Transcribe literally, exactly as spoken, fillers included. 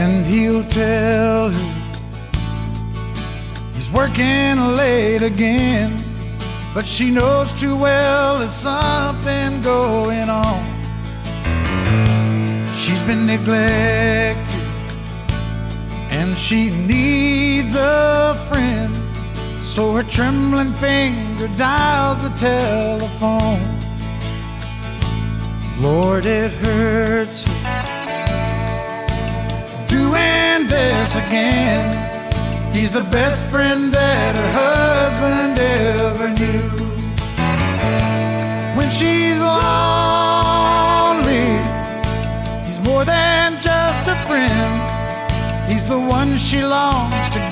And he'll tell her he's working late again, but she knows too well there's something going on. She's been neglected and she needs a friend, so her trembling finger dials the telephone. Lord, it hurts her doing this again. He's the best friend that her husband ever knew. When she's lonely, he's more than just a friend. He's the one she longs to